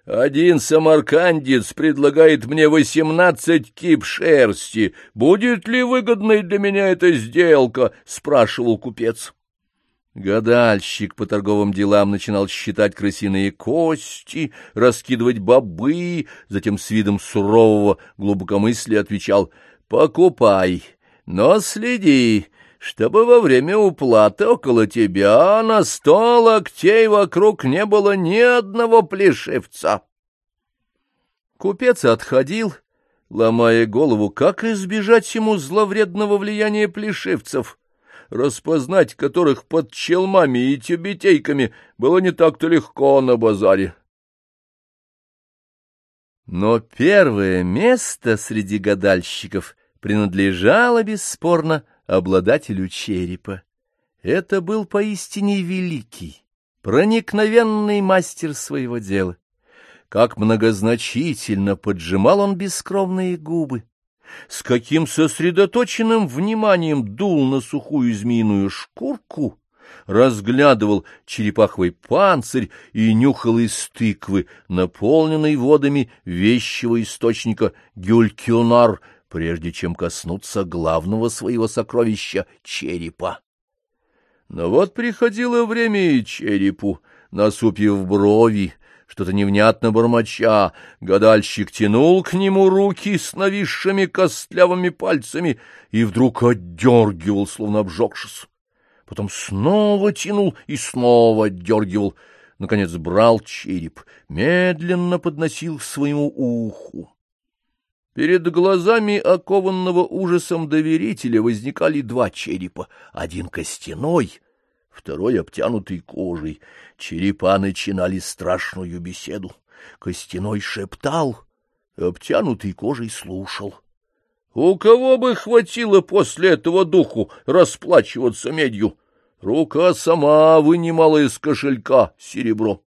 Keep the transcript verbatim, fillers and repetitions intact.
Один самаркандец предлагает мне восемнадцать кип шерсти. Будет ли выгодной для меня эта сделка? — спрашивал купец. Гадальщик по торговым делам начинал считать крысиные кости, раскидывать бобы, затем с видом сурового глубокомыслия отвечал: «Покупай, но следи, чтобы во время уплаты около тебя на сто локтей вокруг не было ни одного плешивца». Купец отходил, ломая голову, как избежать ему зловредного влияния плешивцев, распознать которых под челмами и тюбетейками было не так-то легко на базаре. Но первое место среди гадальщиков принадлежало бесспорно обладателю черепа. Это был поистине великий, проникновенный мастер своего дела. Как многозначительно поджимал он бескровные губы, с каким сосредоточенным вниманием дул на сухую змеиную шкурку, разглядывал черепаховый панцирь и нюхал из тыквы, наполненной водами вещего источника Гюлькюнар, прежде чем коснуться главного своего сокровища — черепа. Но вот приходило время и черепу, насупив брови, что-то невнятно бормоча, гадальщик тянул к нему руки с нависшими костлявыми пальцами и вдруг отдергивал, словно обжегшись. Потом снова тянул и снова отдергивал. Наконец брал череп, медленно подносил к своему уху. Перед глазами окованного ужасом доверителя возникали два черепа, один костяной, второй обтянутый кожей. Черепа начинали страшную беседу. Костяной шептал, обтянутый кожей слушал. У кого бы хватило после этого духу расплачиваться медью? Рука сама вынимала из кошелька серебро.